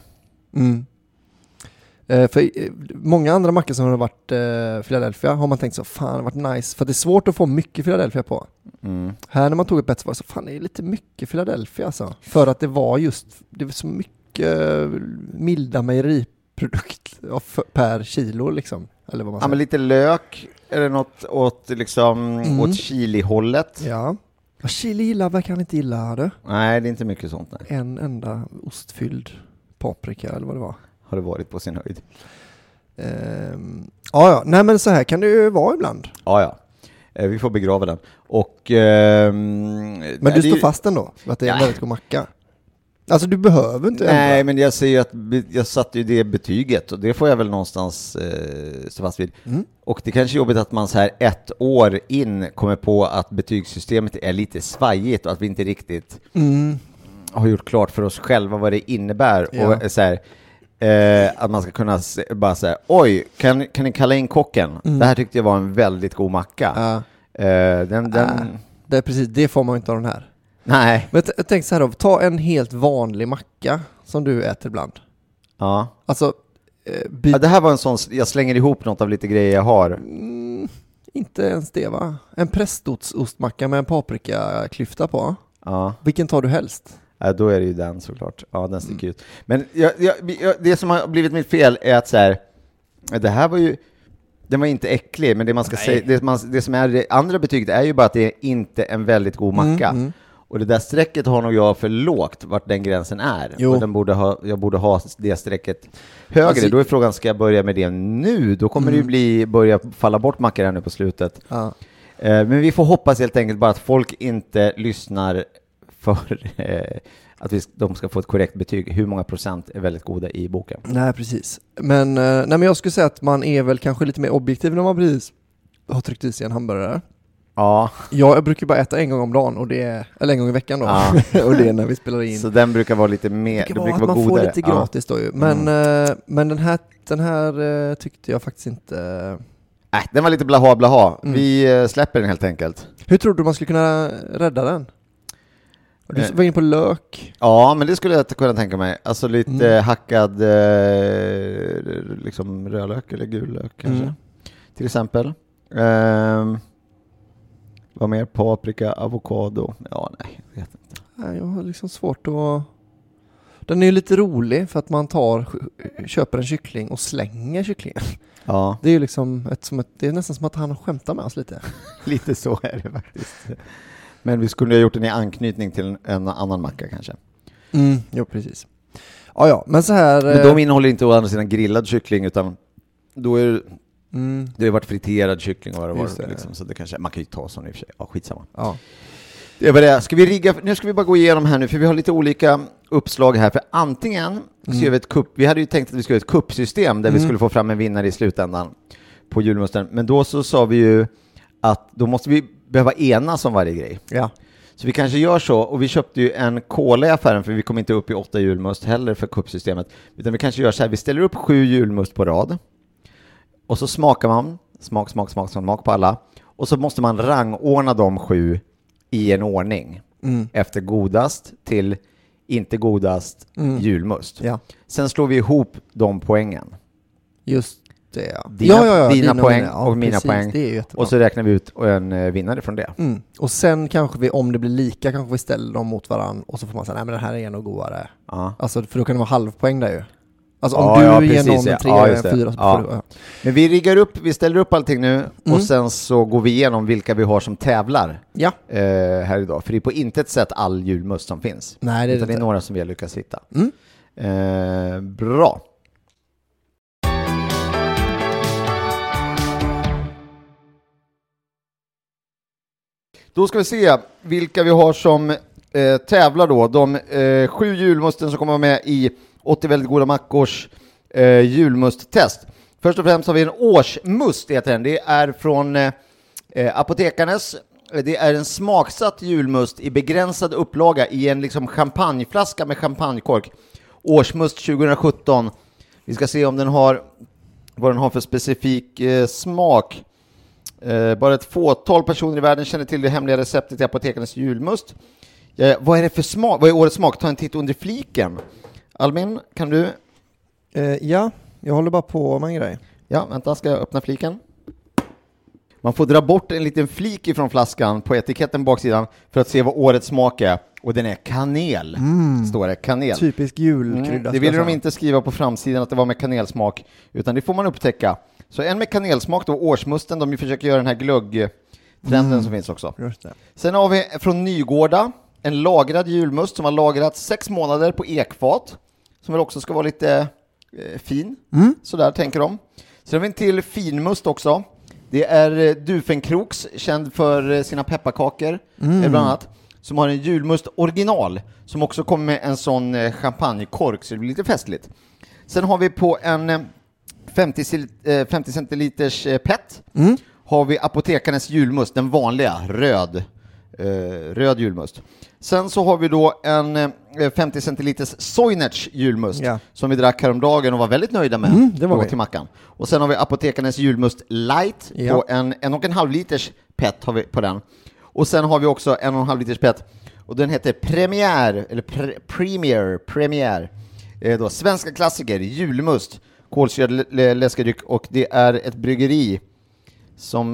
E: För många andra mackor som har varit Philadelphia har man tänkt så, fan det har varit nice. För det är svårt att få mycket Philadelphia på. Här när man tog ett bett så var det så, fan det är lite mycket Philadelphia alltså. För att det var så mycket milda mejeriprodukt per kilo liksom. Eller vad man säger.
F: Men lite lök, eller något åt åt chili-hållet.
E: Ja. Chili gillar verkar inte gilla det.
F: Nej, det är inte mycket sånt. Nej.
E: En enda ostfylld paprika eller vad det var.
F: Har det varit på sin höjd.
E: Nej men så här kan det ju vara ibland.
F: Ja. Vi får begrava den. Och,
E: men du står fast ändå att det är en väldigt god macka. Alltså du behöver inte ändra.
F: Nej, men jag säger att jag satte ju det betyget och det får jag väl någonstans stå fast vid. Och det kanske är jobbigt att man så här 1 år in kommer på att betygssystemet är lite svajigt och att vi inte riktigt har gjort klart för oss själva vad det innebär. Ja. Och så här, att man ska kunna bara säga, oj, kan ni kalla in kocken? Det här tyckte jag var en väldigt god macka.
E: Det är precis, det får man inte av den här.
F: Nej.
E: Men jag tänker så här då, ta en helt vanlig macka som du äter ibland.
F: Ja.
E: Alltså,
F: det här var en sån, jag slänger ihop något av lite grejer jag har.
E: Inte ens det va? En prästostmacka med en paprikaklyfta på.
F: Ja.
E: Vilken tar du helst?
F: Då är det ju den såklart. Ja, den sticker ut. Men det som har blivit mitt fel är att så här, det här var ju, den var inte äcklig, men det man ska säga, det som är det andra betyget är ju bara att det är inte en väldigt god macka. Och det där strecket har nog jag för lågt vart den gränsen är. Jo. Och jag borde ha det strecket högre. Alltså, då är frågan, ska jag börja med det nu? Då kommer det ju börja falla bort mackor här nu på slutet.
E: Ja.
F: Men vi får hoppas helt enkelt bara att folk inte lyssnar för att de ska få ett korrekt betyg. Hur många procent är väldigt goda i boken?
E: Nej, precis. Men jag skulle säga att man är väl kanske lite mer objektiv när man precis har tryckt i sig en hamburgare.
F: Ja.
E: Jag brukar bara äta en gång om dagen, eller en gång i veckan då.
F: Ja.
E: Och det är när vi spelar in.
F: Så den brukar vara lite mer, det brukar vara
E: man
F: godare.
E: får lite gratis då ju. Men den här tyckte jag faktiskt inte...
F: Den var lite blaha. Vi släpper den helt enkelt.
E: Hur tror du man skulle kunna rädda den? Du var inne på lök.
F: Ja, men det skulle jag kunna tänka mig. Alltså lite hackad liksom rödlök eller gul lök kanske. Till exempel. Vad mer? Paprika, avokado. Ja, nej, jag vet inte.
E: Nej, jag har liksom svårt att... Den är ju lite rolig för att man köper en kyckling och slänger kycklingen.
F: Ja.
E: Det är ju liksom det är nästan som att han skämtar med oss lite.
F: Lite så är det faktiskt. Men vi skulle ha gjort den i anknytning till en annan macka kanske.
E: Ja, precis. Ja, men så här...
F: Men de innehåller inte å andra sidan grillad kyckling, utan då är det har varit friterad kyckling och vad det var. Liksom, så det kanske, man kan ju ta sån i och för sig. Ja, skitsamma. Ja. Det var det. Ska vi rigga? Nu ska vi bara gå igenom här nu, för vi har lite olika uppslag här. För antingen ska vi hade ju tänkt att vi skulle ha ett kuppsystem där vi skulle få fram en vinnare i slutändan på julmusten. Men då så sa vi ju att då måste vi behöva enas om varje grej.
E: Ja.
F: Så vi kanske gör så, och vi köpte ju en cola i affären, för vi kom inte upp i 8 julmust heller för kuppsystemet. Utan vi kanske gör så här, vi ställer upp 7 julmust på rad. Och så smakar man, smak på alla. Och så måste man rangordna de 7 i en ordning. Efter godast till inte godast julmust.
E: Ja.
F: Sen slår vi ihop de poängen.
E: Just det, ja.
F: Dina poäng och mina
E: precis,
F: poäng.
E: Det är jättebra.
F: Och så räknar vi ut en vinnare från det.
E: Och sen kanske vi, om det blir lika, kanske vi ställer dem mot varann. Och så får man säga, nej men den här är nog godare.
F: Ja.
E: Alltså, för då kan det vara halvpoäng där ju. Alltså om du ger någon en 3 eller en 4 så får du...
F: Men vi ställer upp allting nu och sen så går vi igenom vilka vi har som tävlar här idag. För det är på intet sätt all julmust som finns.
E: Nej, det är
F: utan det är några som vi har lyckats hitta. Bra. Då ska vi se vilka vi har som tävlar då. De 7 julmusten som kommer med i 80 väldigt goda mackors julmusttest. Först och främst har vi en årsmust, heter den. Det är från Apotekarnes. Det är en smaksatt julmust i begränsad upplaga i en liksom champagneflaska med champagnekork. Årsmust 2017. Vi ska se om den har vad den har för specifik smak. Bara ett fåtal personer i världen känner till det hemliga receptet till Apotekarnes julmust. Vad är det för smak? Vad är årets smak? Ta en titt under fliken. Albin, kan du?
E: Ja, jag håller bara på med en grej.
F: Ja, vänta, ska jag öppna fliken? Man får dra bort en liten flik ifrån flaskan på etiketten baksidan för att se vad årets smak är. Och den är kanel, står det. Kanel.
E: Typisk julkrydda.
F: Det ville de inte skriva på framsidan att det var med kanelsmak, utan det får man upptäcka. Så en med kanelsmak då, årsmusten, de försöker göra den här glöggtrenden som finns också.
E: Just det.
F: Sen har vi från Nygårda en lagrad julmust som har lagrats 6 månader på ekfat, som väl också ska vara lite fin. Så där tänker de. Sen har vi en till finmust också. Det är Dufenkroks, känd för sina pepparkakor bland annat, som har en julmust original som också kommer med en sån champagnekork, så det blir lite festligt. Sen har vi på en 50 centiliters pet har vi Apotekarnes julmust, den vanliga röd julmust. Sen så har vi då en 50 centiliters Soinerts julmust som vi drack häromdagen och var väldigt nöjda med till mackan. Och sen har vi Apotekarnes julmust light på en 1,5 liters pet har vi på den. Och sen har vi också 1,5 liters pet och den heter Premier. Då svenska klassiker, julmust, kolsyrad läskedryck, och det är ett bryggeri som,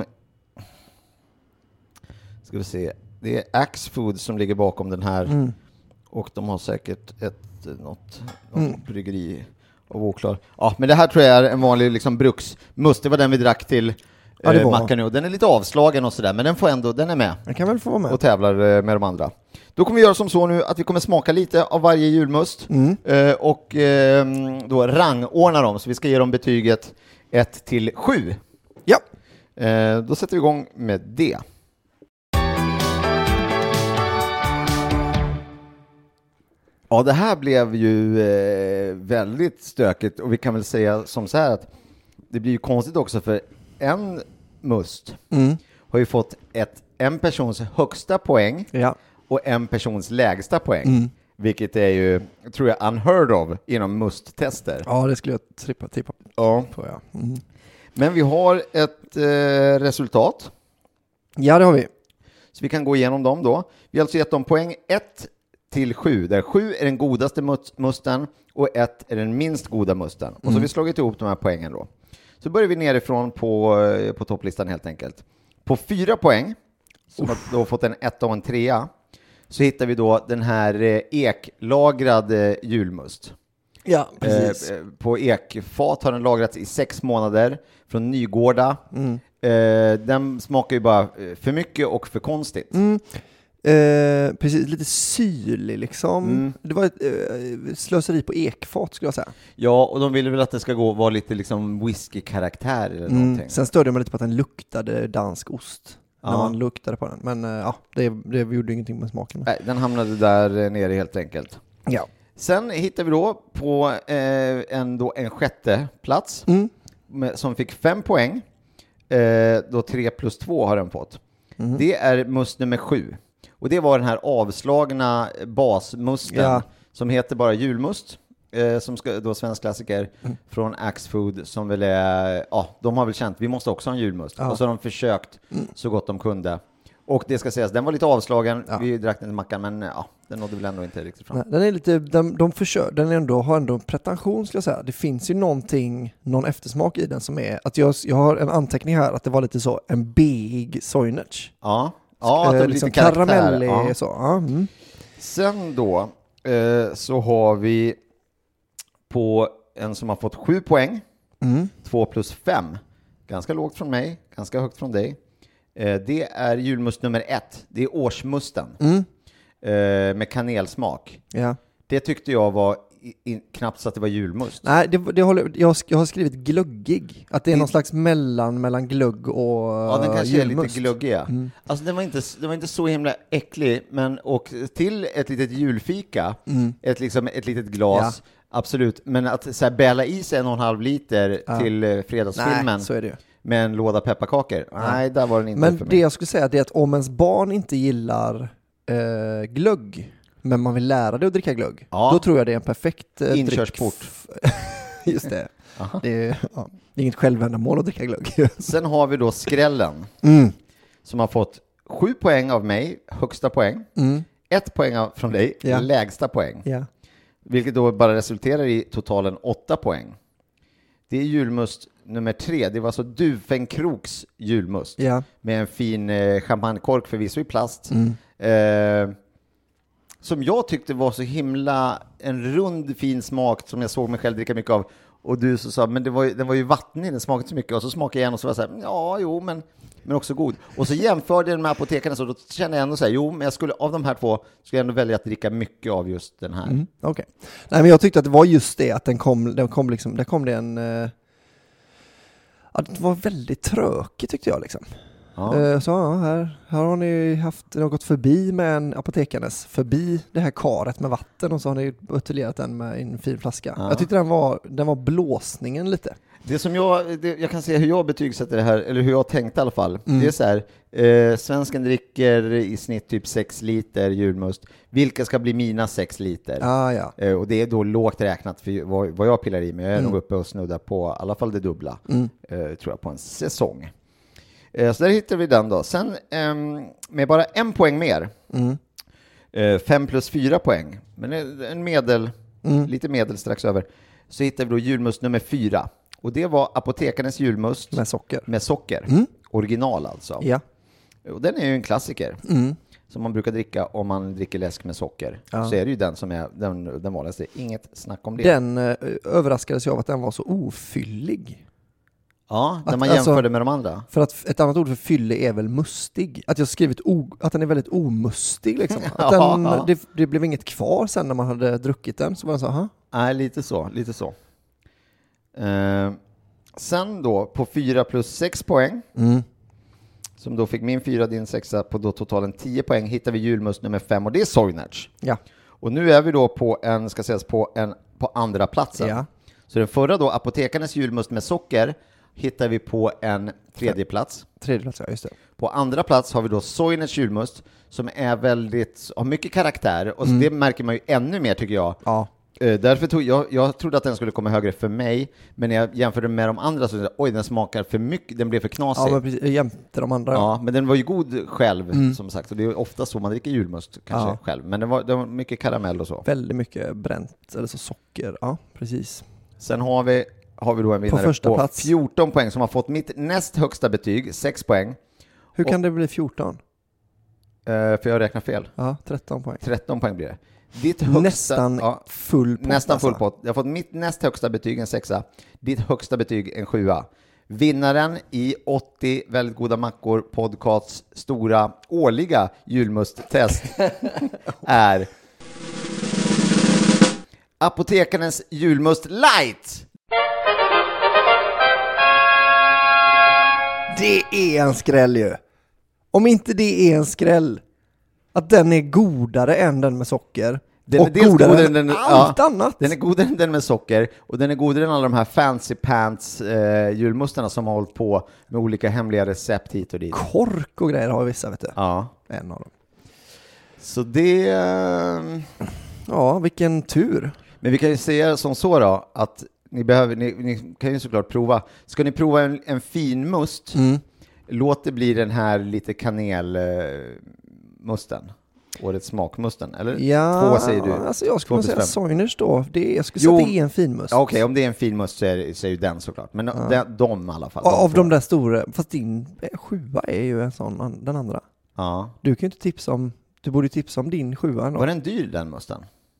F: ska vi se, det är Axfood som ligger bakom den här och de har säkert något bryggeri av oklar. Ja, men det här tror jag är en vanlig liksom bruksmust. Det var den vi drack till mackan nu, och den är lite avslagen och sådär, men den får ändå, den är med.
E: Den kan väl få vara med.
F: Och tävlar med de andra. Då kommer vi göra som så nu att vi kommer smaka lite av varje julmust och då rangordna dem, så vi ska ge dem betyget 1-7.
E: Ja.
F: Då sätter vi igång med det. Ja, det här blev ju väldigt stökigt, och vi kan väl säga som så här att det blir ju konstigt också, för en must har ju fått ett en persons högsta poäng och en persons lägsta poäng. Vilket är ju, tror jag, unheard of inom musttester.
E: Ja, det skulle jag tippa på. Ja.
F: Men vi har ett resultat.
E: Ja, det har vi.
F: Så vi kan gå igenom dem då. Vi har alltså gett dem poäng 1 till 7, där 7 är den godaste musten och 1 är den minst goda musten. Och så har vi slagit ihop de här poängen då. Så börjar vi nerifrån på topplistan helt enkelt. På 4 poäng, som har då fått en 1 och en 3, så hittar vi då den här eklagrad julmust.
E: Ja, precis.
F: På ekfat har den lagrats i 6 månader från Nygårda. Den smakar ju bara för mycket och för konstigt.
E: Precis, lite syrlig liksom. Det var ett slöseri på ekfat skulle jag säga.
F: Ja, och de ville väl att det ska vara lite liksom whisky-karaktär eller någonting.
E: Sen störde man lite på att den luktade dansk ost. När man luktade på den. Men det gjorde ingenting med smaken.
F: Nej, den hamnade där nere helt enkelt.
E: Ja.
F: Sen hittar vi då på en sjätte plats som fick 5 poäng. Då 3 plus 2 har den fått. Det är must nummer 7. Och det var den här avslagna basmusten som heter bara julmust. Som ska då svensk klassiker från Axfood som väl är, de har väl känt, vi måste också ha en julmust. Och så har de försökt så gott de kunde. Och det ska sägas, den var lite avslagen, vi drack den i mackan, men den nådde väl ändå inte riktigt fram.
E: Nej, den är lite, den har ändå en pretension skulle jag säga. Det finns ju någon eftersmak i den som är, att jag har en anteckning här att det var lite så, en big Soinerts.
F: Ja, att det är
E: liksom
F: lite
E: karamellig så.
F: Sen då så har vi på en som har fått 7 poäng, 2 plus 5. Ganska lågt från mig, ganska högt från dig. Det är julmust nummer 1. Det är årsmusten. Med kanelsmak.
E: Ja.
F: Det tyckte jag var knappt så att det var julmust.
E: Nej, jag har skrivit glöggig. Att det är någon slags mellan glögg och
F: ja, den kanske
E: julmust.
F: är lite glöggig. Alltså den var inte så himla äcklig, men och till ett litet julfika, ett litet glas, absolut. Men att så här, bäla i sig 1,5 liter till fredagsfilmen.
E: Nej, så är det ju.
F: Med en låda pepparkakor. Nej, där var den inte
E: men
F: för mig.
E: Det jag skulle säga är att om ens barn inte gillar glögg, men man vill lära det att dricka glögg, då tror jag det är en perfekt
F: inkörsport.
E: Just det. Det är inget självändamål att dricka glögg.
F: Sen har vi då skrällen som har fått 7 poäng av mig, högsta poäng. 1 poäng från dig, lägsta poäng. Vilket då bara resulterar i totalen 8 poäng. Det är julmust nummer 3. Det var alltså Duvfängkroks julmust. Med en fin champagnekork, förvisso i plast. Som jag tyckte var så himla en rund fin smak som jag såg mig själv dricka mycket av. Och du så sa, men den var ju vattnig, den smakade så mycket. Och så smakade jag igen och så var jag så här, men också god. Och så jämförde jag med apotekarna, så då kände jag ändå så här, men jag skulle av de här två skulle jag ändå välja att dricka mycket av just den här.
E: Okej. Nej, men jag tyckte att det var just det, att det var väldigt trökigt tyckte jag liksom. Så här har ni haft något förbi med en apotekarnes, förbi det här karet med vatten, och så har ni buteljerat den med en fin flaska. Jag tyckte den var blåsningen lite.
F: Det som jag kan se hur jag betygsätter det här, eller hur jag tänkte i alla fall. Det är så här, svensken dricker i snitt typ 6 liter julmust. Vilka ska bli mina 6 liter? Och det är då lågt räknat för vad jag pillar i mig. Jag är nog uppe och snuddar på i alla fall det dubbla, tror jag, på en säsong. Så där hittar vi den då. Sen med bara 1 poäng mer, 5 plus 4 poäng, men en lite medel strax över, så hittar vi då julmust nummer 4. Och det var apotekarnas julmust med socker. Original alltså. Och den är ju en klassiker som man brukar dricka om man dricker läsk med socker. Så är det ju den som är den vanligaste. Inget snack om det.
E: Den överraskades jag av att den var så ofyllig.
F: Ja, när man jämförde med de andra.
E: För att ett annat ord för fyllig är väl mustig. Att jag skrivit att den är väldigt omustig liksom. Att det blev inget kvar sen när man hade druckit den. Så var den så,
F: Nej, lite så. Sen då på 4 plus 6 poäng, som då fick min 4, din 6, på då totalen 10 poäng, hittar vi julmust nummer 5, och det är Soinerts. Och nu är vi då på på andra platsen. Så den förra då, apotekarnas julmust med socker, hittar vi på en tredje plats.
E: Tredje plats, ja, just det.
F: På andra plats har vi då Soinets julmust som är har mycket karaktär och så det märker man ju ännu mer tycker jag.
E: Ja.
F: Därför jag trodde att den skulle komma högre för mig, men när jag jämförde med de andra så oj, den smakar för mycket, den blev för knasig.
E: Ja, men precis, jämte de andra.
F: Ja, men den var ju god själv som sagt, och det är ofta så man dricker julmust kanske själv, men det var mycket karamell och så.
E: Väldigt mycket bränt, eller så socker, ja, precis.
F: Sen har vi då en vinnare på
E: plats.
F: 14 poäng som har fått mitt näst högsta betyg, 6 poäng.
E: Hur kan det bli 14?
F: För jag räknar fel.
E: Ja, 13 poäng.
F: 13 poäng blir det. Ditt högsta,
E: nästan full pott.
F: Nästan full pott. Jag har fått mitt näst högsta betyg, en 6. Ditt högsta betyg, en 7. Vinnaren i 80 väldigt goda mackor podcasts stora årliga julmusttest är Apotekarnes julmust light.
E: Det är en skräll ju. Om inte det är en skräll att den är godare än den med socker.
F: Den
E: och
F: är dels godare än
E: allt annat.
F: Den är godare än den med socker och den är godare än alla de här fancy pants julmustarna som har hållit på med olika hemliga recept hit och dit.
E: Kork och grejer har vissa, vet du.
F: Ja.
E: En av dem.
F: Så det...
E: Ja, vilken tur.
F: Men vi kan ju säga som så då, att ni kan ju såklart prova. Ska ni prova en fin must, låt det bli den här lite kanelmusten. Årets smakmusten, eller?
E: Ja,
F: 2 säger du.
E: Alltså jag skulle säga Soiners då. Jag skulle säga att det är en fin must.
F: Okej, om det är en fin must så är ju den såklart. Men de i alla fall.
E: Av de där stora. Fast din 7 är ju en sån, den andra.
F: Ja.
E: Du kan ju inte tipsa om, du borde tipsa om din 7.
F: Var den dyr, den musten?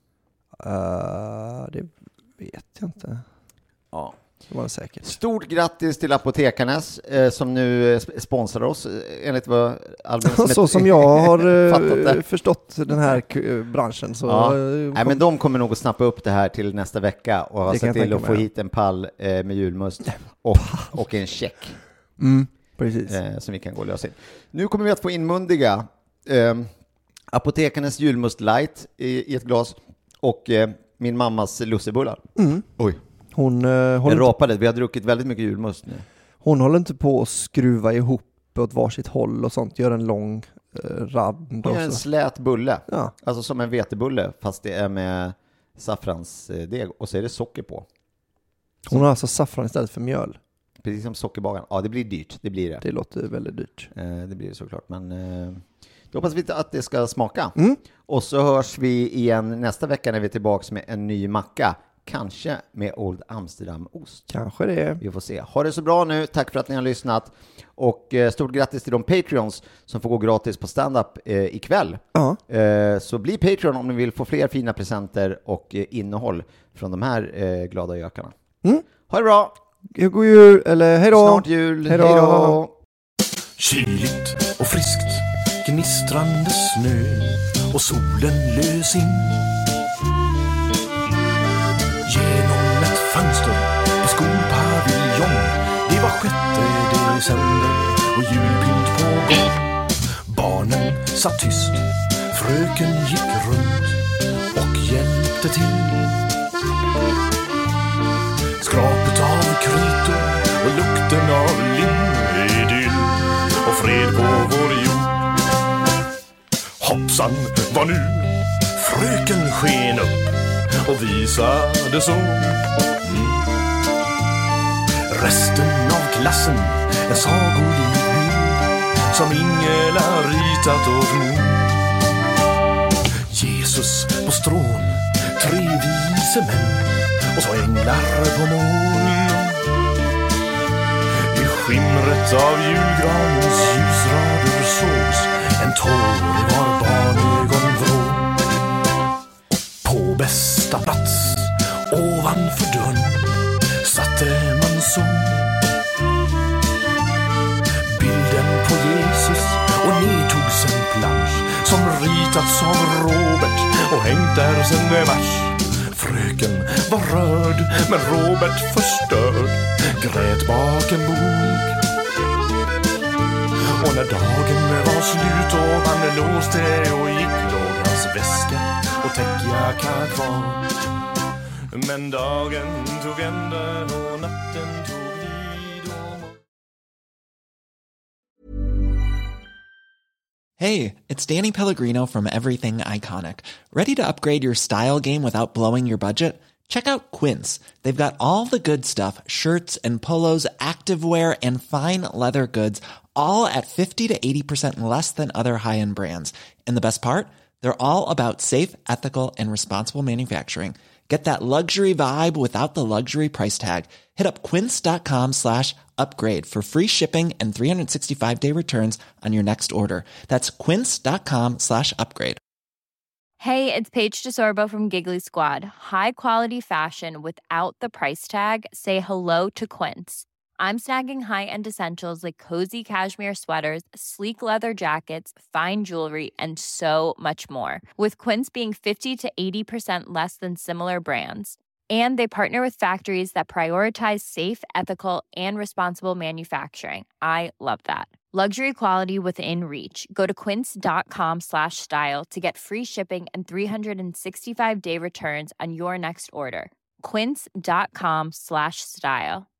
E: Det vet jag inte.
F: Ja.
E: Det var det säkert.
F: Stort grattis till Apotekarnes som nu sponsrar oss enligt vad Albin
E: så som jag har förstått den här branschen. Så
F: ja. Nej, men de kommer nog att snappa upp det här till nästa vecka och ha sett till att få hit en pall med julmust och en check.
E: Precis.
F: Som vi kan gå och lösa in. Nu kommer vi att få inmundiga Apotekarnes julmust light i ett glas och min mammas lussebullar. Oj. Jag rapade, vi har druckit väldigt mycket julmust nu.
E: Hon håller inte på att skruva ihop åt varsitt håll och sånt, gör en lång rad.
F: Hon gör en slät bulle,
E: ja.
F: Alltså som en vetebulle fast det är med saffransdeg och så är det socker på.
E: Hon har alltså saffran istället för mjöl.
F: Precis som sockerbagaren. Ja, det blir dyrt, det blir det.
E: Det låter väldigt dyrt.
F: Det blir det såklart, men jag hoppas vi att det ska smaka. Och så hörs vi igen nästa vecka när vi är tillbaka med en ny macka. Kanske med Old Amsterdam-ost.
E: Kanske det.
F: Vi får se. Ha det så bra nu. Tack för att ni har lyssnat. Och stort grattis till de Patreons som får gå gratis på stand-up ikväll. Så bli Patreon om ni vill få fler fina presenter och innehåll från de här glada gökarna. Ha det bra!
E: God jul, eller hej då!
F: Snart jul, hej då!
K: Kyligt och friskt, gnistrande snö och solen lös in. Genom ett fönster på skolpaviljong. Det var 6 december och julpynt på gång. Barnen satt tyst, fröken gick runt och hjälpte till. Skrapet av krytor och lukten av lim-idyll och fred på vår jord. Hoppsan, vad nu? Fröken sken upp och visade så. Resten av klassen en sagolik bild som Ingela ritat åt mor. Jesus på strån, 3 vise män och så änglar på moln. I skimret av julgranens ljusrader sågs en tår i var barnögon vrå. På bästa plats ovanför dörren satte man så bilden på Jesus och nedtogs en plansch som ritats av Robert och hängt där sen med mars. Fröken var rörd men Robert förstörd grät bak en bok. Och när dagen var slut och han låste och gick låg hans väska och täckjacka kvar. Men dagen tog ända och natten tog vid och
L: Hey, it's Danny Pellegrino from Everything Iconic. Ready to upgrade your style game without blowing your budget? Check out Quince. They've got all the good stuff, shirts and polos, activewear, and fine leather goods, all at 50 to 80% less than other high-end brands. And the best part? They're all about safe, ethical, and responsible manufacturing. Get that luxury vibe without the luxury price tag. Hit up quince.com/upgrade for free shipping and 365-day returns on your next order. That's quince.com/upgrade.
C: Hey, it's Paige DeSorbo from Giggly Squad. High quality fashion without the price tag. Say hello to Quince. I'm snagging high-end essentials like cozy cashmere sweaters, sleek leather jackets, fine jewelry, and so much more. With Quince being 50 to 80% less than similar brands. And they partner with factories that prioritize safe, ethical, and responsible manufacturing. I love that. Luxury quality within reach. Go to quince.com/style to get free shipping and 365-day returns on your next order. Quince.com/style.